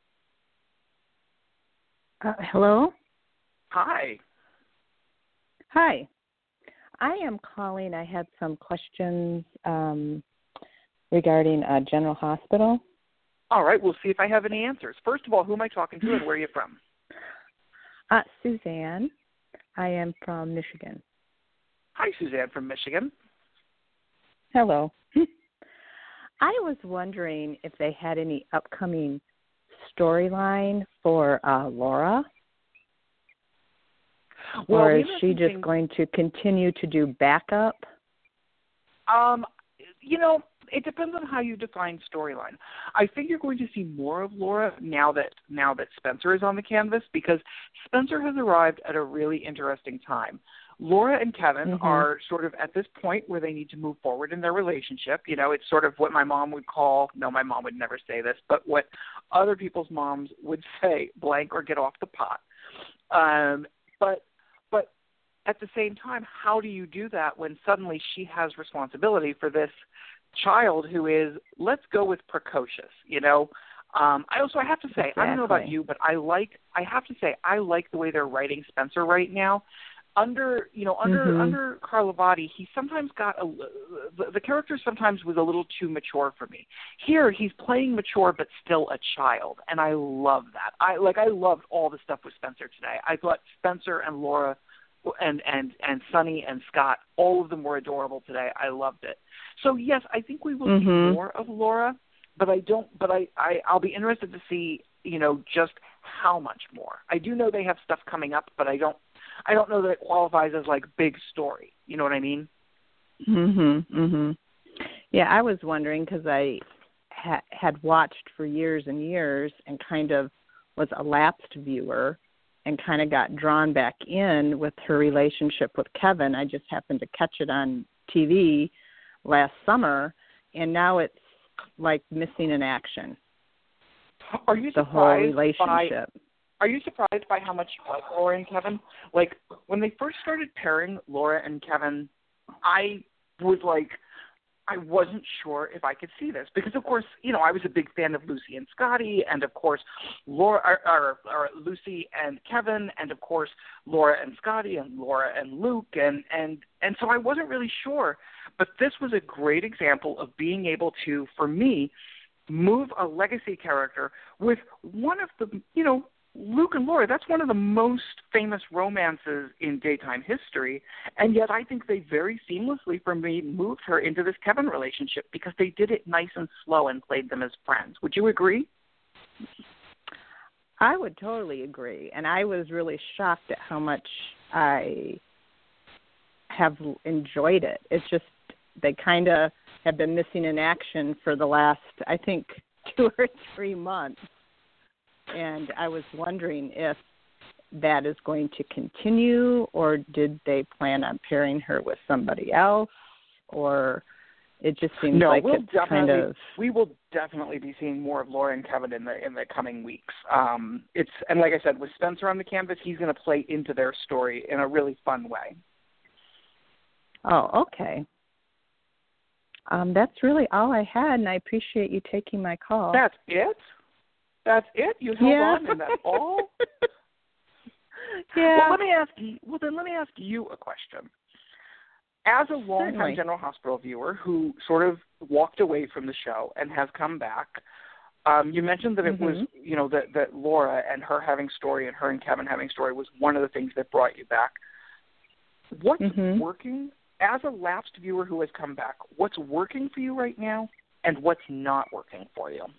Uh, hello? Hi. Hi. I am calling. I had some questions um, regarding uh, General Hospital. All right, we'll see if I have any answers. First of all, who am I talking to and where are you from? Uh, Suzanne. I am from Michigan. Hi, Suzanne from Michigan. Hello. I was wondering if they had any upcoming storyline for uh, Laura. Well, or is she just thing, going to continue to do backup? Um, you know, it depends on how you define storyline. I think you're going to see more of Laura now that now that Spencer is on the canvas, because Spencer has arrived at a really interesting time. Laura and Kevin mm-hmm. are sort of at this point where they need to move forward in their relationship. You know, it's sort of what my mom would call, no, my mom would never say this, but what other people's moms would say, blank or get off the pot. Um, but but at the same time, how do you do that when suddenly she has responsibility for this child who is, let's go with precocious, you know? Um, I also, I have to say, exactly. I don't know about you, but I like, I have to say, I like the way they're writing Spencer right now. Under, you know, under mm-hmm. under Carlavati, he sometimes got a, the, the character sometimes was a little too mature for me. Here, he's playing mature but still a child, and I love that. I like, I loved all the stuff with Spencer today. I thought Spencer and Laura, and and and Sonny and Scott, all of them were adorable today. I loved it. So yes, I think we will mm-hmm. see more of Laura, but I don't. But I, I I'll be interested to see, you know, just how much more. I do know they have stuff coming up, but I don't. I don't know that it qualifies as like big story. You know what I mean? Mhm. Mhm. Yeah, I was wondering because I ha- had watched for years and years and kind of was a lapsed viewer and kind of got drawn back in with her relationship with Kevin. I just happened to catch it on T V last summer, and now it's like missing in action. Are you the surprised whole relationship? By, are you surprised by how much you like Laura and Kevin? Like, when they first started pairing Laura and Kevin, I was like, I wasn't sure if I could see this. Because, of course, you know, I was a big fan of Lucy and Scotty, and, of course, Laura, or, or, or Lucy and Kevin, and, of course, Laura and Scotty, and Laura and Luke, and, and, and so I wasn't really sure. But this was a great example of being able to, for me, move a legacy character with one of the, you know, Luke and Laura, that's one of the most famous romances in daytime history, and yet I think they very seamlessly, for me, moved her into this Kevin relationship because they did it nice and slow and played them as friends. Would you agree? I would totally agree, and I was really shocked at how much I have enjoyed it. It's just they kind of have been missing in action for the last, I think, two or three months. And I was wondering if that is going to continue, or did they plan on pairing her with somebody else, or it just seems no, like we'll it's definitely, kind of. We will definitely be seeing more of Laura and Kevin in the in the coming weeks. Um, it's and like I said, with Spencer on the canvas, he's going to play into their story in a really fun way. Oh, okay. Um, that's really all I had, and I appreciate you taking my call. That's it? That's it? You held yeah. on, and that's all? yeah. Well, let me ask you. Well, then let me ask you a question. As a longtime Certainly. General Hospital viewer who sort of walked away from the show and has come back, um, you mentioned that it mm-hmm. was, you know, that, that Laura and her having story and her and Kevin having story was one of the things that brought you back. What's mm-hmm. working, as a lapsed viewer who has come back, what's working for you right now and what's not working for you?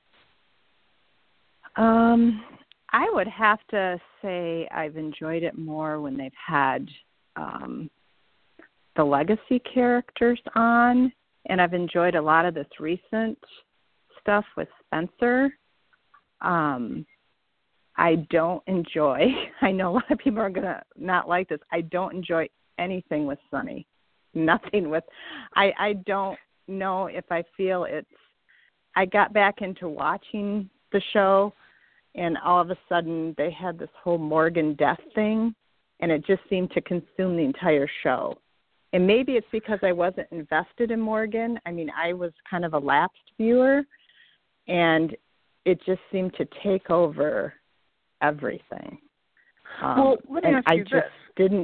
Um, I would have to say I've enjoyed it more when they've had um, the legacy characters on, and I've enjoyed a lot of this recent stuff with Spencer. Um, I don't enjoy, I know a lot of people are going to not like this, I don't enjoy anything with Sonny. Nothing with, I, I don't know if I feel it's, I got back into watching the show, and all of a sudden they had this whole Morgan death thing, and it just seemed to consume the entire show. And maybe it's because I wasn't invested in Morgan. I mean, I was kind of a lapsed viewer, and it just seemed to take over everything. Um, well, let me and ask I you just this. didn't,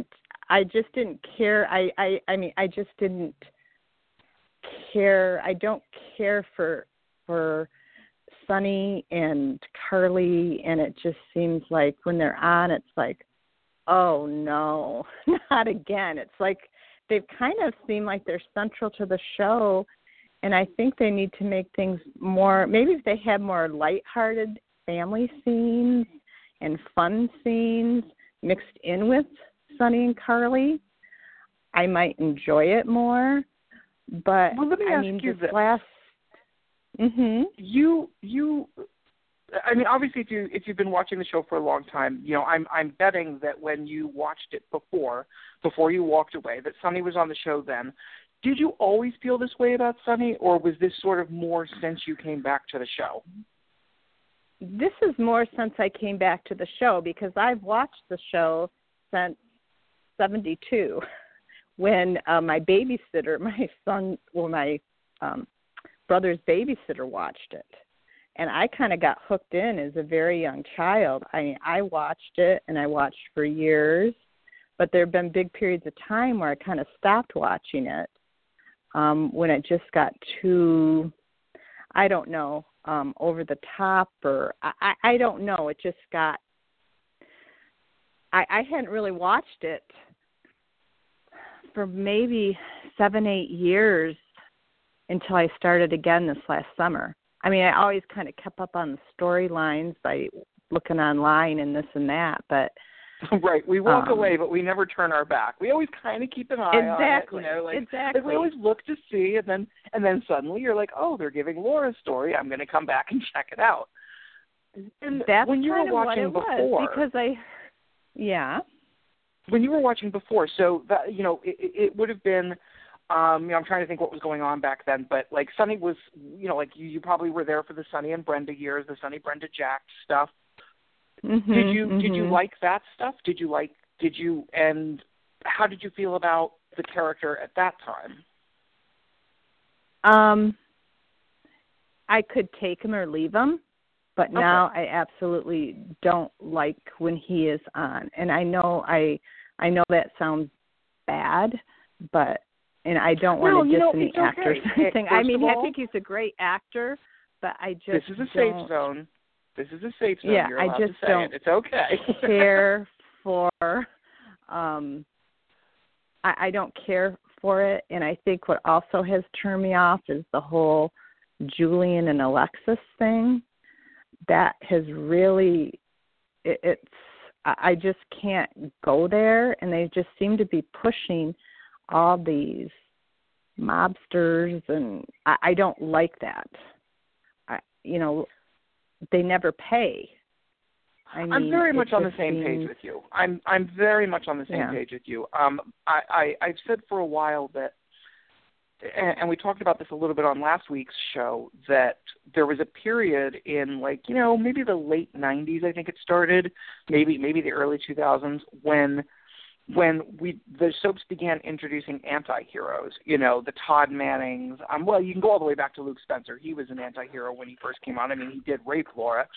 I just didn't care. I, I, I mean, I just didn't care. I don't care for for Sonny and Carly, and it just seems like when they're on, it's like, oh no, not again. It's like they've kind of seemed like they're central to the show, and I think they need to make things more, maybe if they had more lighthearted family scenes and fun scenes mixed in with Sonny and Carly, I might enjoy it more. But well, let me I ask mean, you this this. last, mm-hmm. you you. I mean, obviously, if you if you've been watching the show for a long time, you know, I'm I'm betting that when you watched it before, before you walked away, that Sonny was on the show then. Did you always feel this way about Sonny, or was this sort of more since you came back to the show? This is more since I came back to the show, because I've watched the show since seventy-two, when uh, my babysitter, my son, or my um, brother's babysitter watched it. And I kind of got hooked in as a very young child. I mean, I watched it, and I watched for years, but there have been big periods of time where I kind of stopped watching it um, when it just got too, I don't know, um, over the top, or I, I don't know. It just got, I, I hadn't really watched it for maybe seven, eight years until I started again this last summer. I mean, I always kind of kept up on the storylines by looking online and this and that, but right, we walk um, away, but we never turn our back. We always kind of keep an eye exactly, on it, you know, like, exactly. like we always look to see, and then and then suddenly you're like, oh, they're giving Laura's story. I'm going to come back and check it out. And that's when you kind were of watching what it before, was, because I, yeah. When you were watching before, so that you know, it, it would have been. Um, you know, I'm trying to think what was going on back then, but like Sonny was, you know, like you, you probably were there for the Sonny and Brenda years, the Sonny Brenda Jack stuff. Mm-hmm, did you mm-hmm. did you like that stuff? Did you like did you and how did you feel about the character at that time? Um, I could take him or leave him, but okay. now I absolutely don't like when he is on. And I know I I know that sounds bad, but and I don't want no, to diss know, any okay. actors or anything. Hey, I mean, all, I think he's a great actor, but I just this is a don't, safe zone. This is a safe zone. Yeah, You're I allowed just to say don't it. It's okay. care for. Um, I, I don't care for it, and I think what also has turned me off is the whole Julian and Alexis thing. That has really, it, it's. I just can't go there, and they just seem to be pushing all these mobsters, and I, I don't like that. I, you know, they never pay. I mean, I'm very much on the same seems, page with you. I'm I'm very much on the same yeah. page with you. Um, I, I I've said for a while that, and, and we talked about this a little bit on last week's show, that there was a period in, like, you know, maybe the late nineties, I think it started, maybe maybe the early two thousands, when when we the soaps began introducing anti-heroes, you know, the Todd Mannings. Um, well, you can go all the way back to Luke Spencer. He was an anti-hero when he first came on. I mean, he did rape Laura.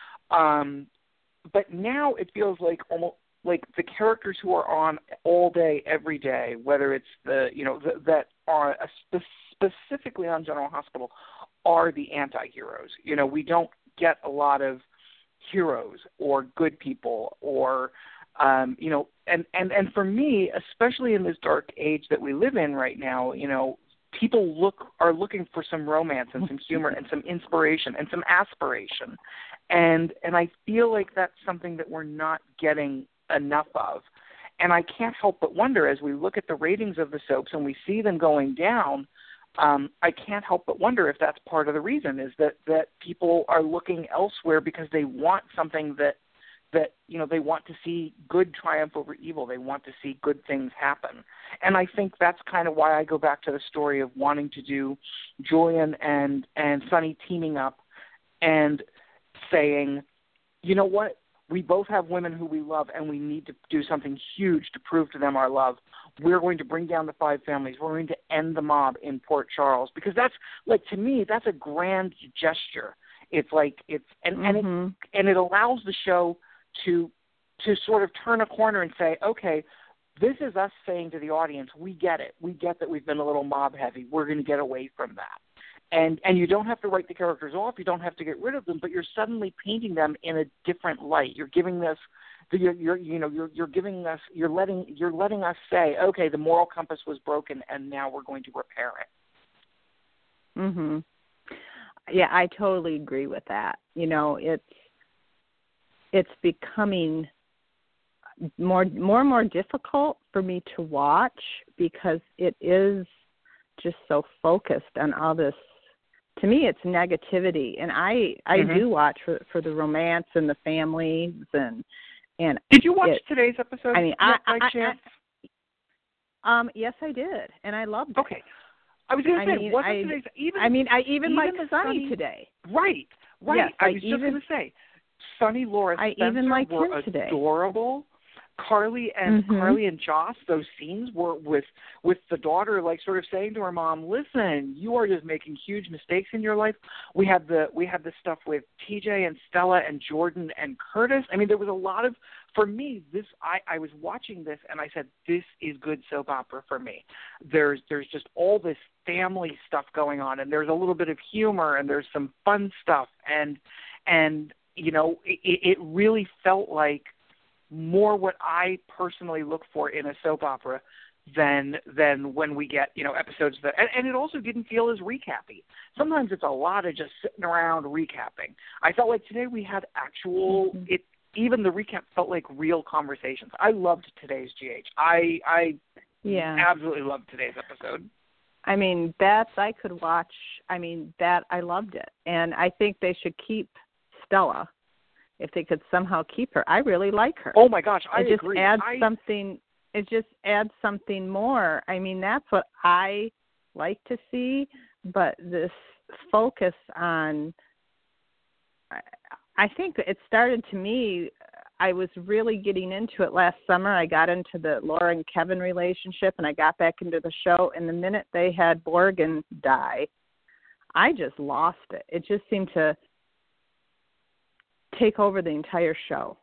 Um, but now it feels like almost like the characters who are on all day, every day, whether it's the, you know, the, that are a spe- specifically on General Hospital, are the anti-heroes. You know, we don't get a lot of heroes or good people or, um, you know, and, and, and for me, especially in this dark age that we live in right now, you know, people look are looking for some romance and some humor and some inspiration and some aspiration. And and I feel like that's something that we're not getting enough of. And I can't help but wonder, as we look at the ratings of the soaps and we see them going down, um, I can't help but wonder if that's part of the reason, is that, that people are looking elsewhere because they want something that, that, you know, they want to see good triumph over evil. They want to see good things happen. And I think that's kind of why I go back to the story of wanting to do Julian and, and Sonny teaming up and saying, you know what, we both have women who we love and we need to do something huge to prove to them our love. We're going to bring down the five families. We're going to end the mob in Port Charles. Because that's, like, to me, that's a grand gesture. It's like, it's, and, mm-hmm. and, it, and it allows the show to to sort of turn a corner and say, okay, This is us saying to the audience, we get it. We get that we've been a little mob heavy. We're going to get away from that. And and you don't have to write the characters off. You don't have to get rid of them, but you're suddenly painting them in a different light. You're giving this, you're, you're you know you're you're giving us you're letting you're letting us say, okay, the moral compass was broken, and now we're going to repair it. Mhm. Yeah, I totally agree with that. You know, it's it's becoming more more and more difficult for me to watch because it is just so focused on all this. To me, it's negativity, and I I mm-hmm. do watch for for the romance and the families and and. Did you watch it, today's episode? I mean, I, I, by I, chance? I, um, yes, I did, and I loved it. Okay, I was going to say, mean, wasn't I, today's even? I mean, I even, even like the Sunny, Sunny today. Right, right. Yes, I like was just even, going to say, Sunny, Laura I Spencer even liked were him today. adorable. Carly and mm-hmm. Carly and Joss, those scenes were with with the daughter, like sort of saying to her mom, "Listen, you are just making huge mistakes in your life." We had the we had the stuff with T J and Stella and Jordan and Curtis. I mean, there was a lot of, for me, this I, I was watching this and I said, this is good soap opera for me. There's there's just all this family stuff going on, and there's a little bit of humor, and there's some fun stuff, and and you know, it, it really felt like more what I personally look for in a soap opera than than when we get, you know, episodes that, and, and it also didn't feel as recappy. Sometimes it's a lot of just sitting around recapping. I felt like today we had actual, mm-hmm. it even the recap felt like real conversations. I loved today's G H. I I yeah. absolutely loved today's episode. I mean, that's, I could watch, I mean, that, I loved it. And I think they should keep Stella. If they could somehow keep her, I really like her. Oh my gosh, I it just agree. Adds I... something. It just adds something more. I mean, that's what I like to see. But this focus on, I think it started to me. I was really getting into it last summer. I got into the Laura and Kevin relationship, and I got back into the show. And the minute they had Borgen die, I just lost it. It just seemed to take over the entire show.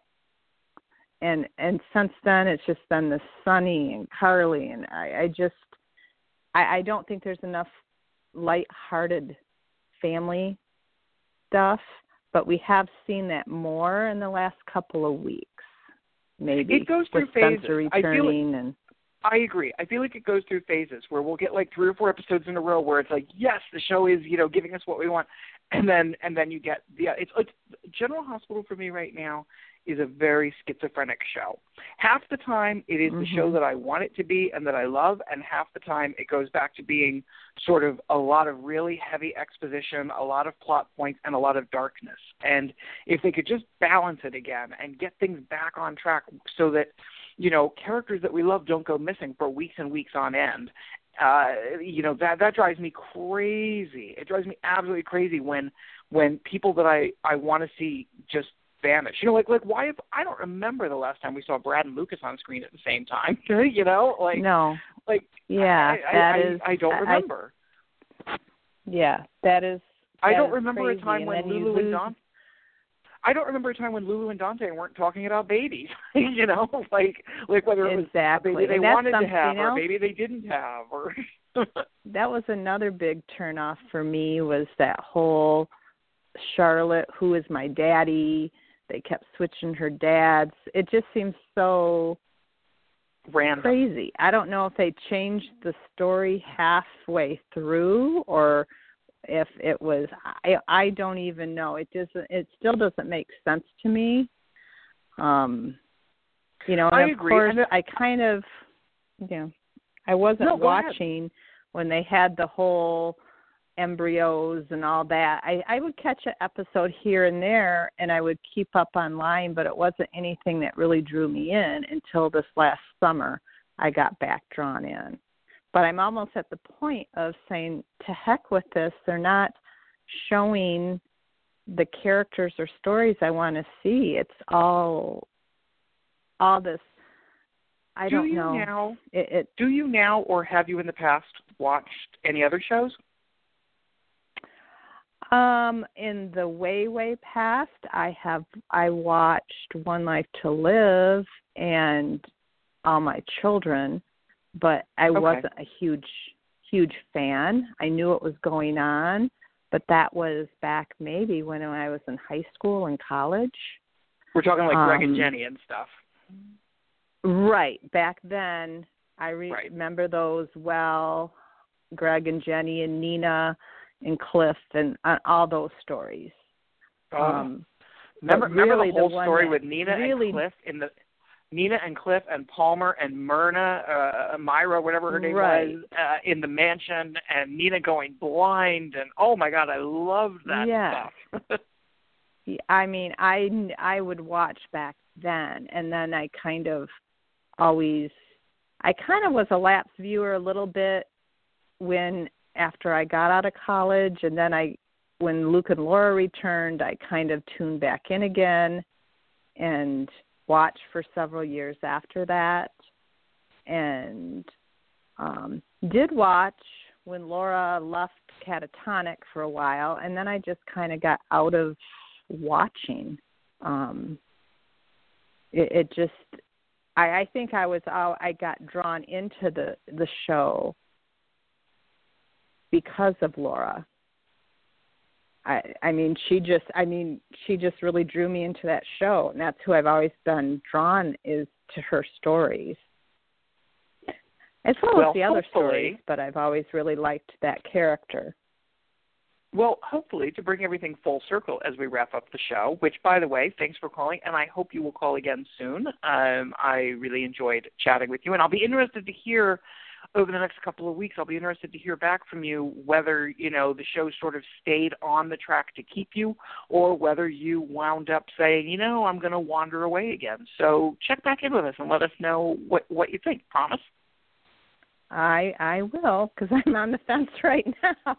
And and since then, it's just been the Sunny and Carly, and I, I just, I, I don't think there's enough lighthearted family stuff, but we have seen that more in the last couple of weeks, maybe. It goes through with phases. Spencer returning. I and I agree. I feel like it goes through phases where we'll get like three or four episodes in a row where it's like, yes, the show is, you know, giving us what we want. And then and then you get the it's like General Hospital for me right now is a very schizophrenic show. Half the time it is mm-hmm. the show that I want it to be and that I love, and half the time it goes back to being sort of a lot of really heavy exposition, a lot of plot points, and a lot of darkness. And if they could just balance it again and get things back on track so that, you know, characters that we love don't go missing for weeks and weeks on end, uh, you know, that that drives me crazy. It drives me absolutely crazy when when people that I, I want to see just vanish. You know, like like why? If, I don't remember the last time we saw Brad and Lucas on screen at the same time. You know, like no, like yeah, I, that I, is. I, I don't remember. I, yeah, that is. That I don't is remember crazy. a time and when Lulu Lulu and Dante. I don't remember a time when Lulu and Dante weren't talking about babies. You know, like like whether it was exactly. a baby they and that's wanted to have else. or a baby they didn't have, or. That was another big turnoff for me, was that whole Charlotte, who is my daddy? They kept switching her dads. It just seems so random, crazy. I don't know if they changed the story halfway through or if it was. I I don't even know. It doesn't. It still doesn't make sense to me. Um, you know, and I of agree. course, and it, I kind of, you know, I wasn't no, watching when they had the whole embryos and all that. I, I would catch an episode here and there, and I would keep up online, but it wasn't anything that really drew me in until this last summer I got back drawn in. But I'm almost at the point of saying, to heck with this. They're not showing the characters or stories I want to see. It's all all this. I do don't you know. Now, it, it, do you now, or have you in the past watched any other shows? Um, in the way, way past, I have I watched One Life to Live, and all my children, but I okay. wasn't a huge, huge fan. I knew what was going on, but that was back maybe when I was in high school and college. We're talking like um, Greg and Jenny and stuff. Right. Back then, I re- right. remember those well, Greg and Jenny and Nina and Cliff and uh, all those stories. Oh. Um, remember, really remember the whole the story with Nina really, and Cliff in the Nina and Cliff and Palmer and Myrna, uh, Myra, whatever her name right. was, uh, in the mansion, and Nina going blind, and oh my God, I loved that yes. stuff. I mean, I I would watch back then, and then I kind of always, I kind of was a lapsed viewer a little bit when after I got out of college, and then I, when Luke and Laura returned, I kind of tuned back in again, and watched for several years after that, and um, did watch when Laura left Catatonic for a while, and then I just kind of got out of watching. Um, it, it just, I, I think I was out, I got drawn into the, the show because of Laura. I, I mean, she just, I mean, she just really drew me into that show, and that's who I've always been drawn is to her stories, as well, well as the other hopefully, stories. But I've always really liked that character. Well, hopefully, to bring everything full circle as we wrap up the show, which, by the way, thanks for calling, and I hope you will call again soon. Um, I really enjoyed chatting with you, and I'll be interested to hear over the next couple of weeks, I'll be interested to hear back from you whether, you know, the show sort of stayed on the track to keep you or whether you wound up saying, you know, I'm going to wander away again. So check back in with us and let us know what, what you think. Promise? I I will, because I'm on the fence right now.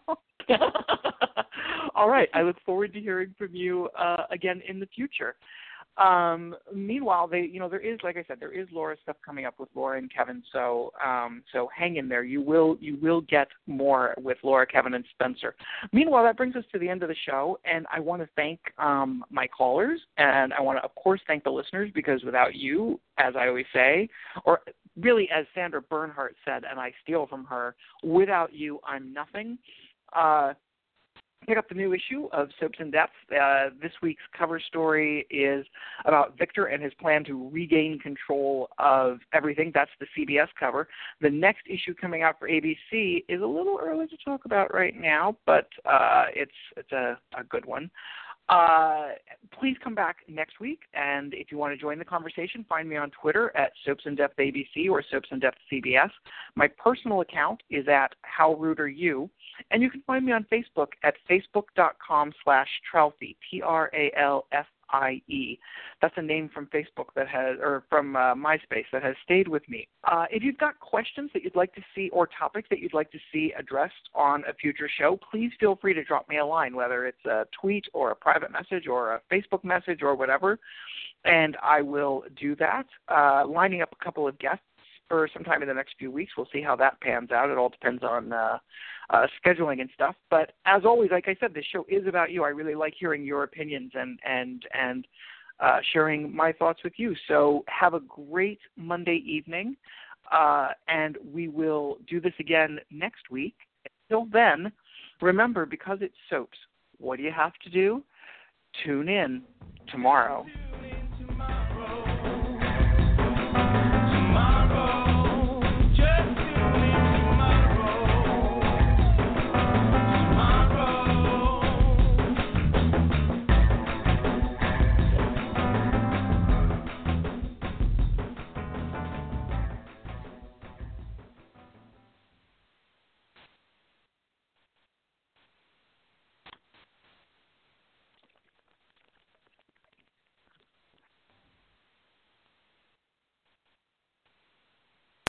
All right. I look forward to hearing from you uh, again in the future. Um, meanwhile, they, you know, there is, like I said, there is Laura stuff coming up with Laura and Kevin. So, um, so hang in there. You will, you will get more with Laura, Kevin, and Spencer. Meanwhile, that brings us to the end of the show, and I want to thank um, my callers, and I want to, of course, thank the listeners, because without you, as I always say, or really as Sandra Bernhardt said, and I steal from her, without you, I'm nothing. Uh, Pick up the new issue of Soaps in Depth. Uh, this week's cover story is about Victor and his plan to regain control of everything. That's the C B S cover. The next issue coming out for A B C is a little early to talk about right now, but uh, it's it's a, a good one. Uh, please come back next week, and if you want to join the conversation, find me on Twitter at Soaps in Depth A B C or Soaps in Depth C B S. My personal account is at How Rude Are You? And you can find me on Facebook at facebook.com slash Tralfie, T R A L F I E. That's a name from Facebook that has, or from uh, MySpace that has stayed with me. Uh, if you've got questions that you'd like to see or topics that you'd like to see addressed on a future show, please feel free to drop me a line, whether it's a tweet or a private message or a Facebook message or whatever, and I will do that. Uh, lining up a couple of guests for sometime in the next few weeks. We'll see how that pans out. It all depends on uh, uh, scheduling and stuff. But as always, like I said, this show is about you. I really like hearing your opinions and and and uh, sharing my thoughts with you. So have a great Monday evening, uh, and we will do this again next week. Until then, remember, because it's soaps, what do you have to do? Tune in tomorrow.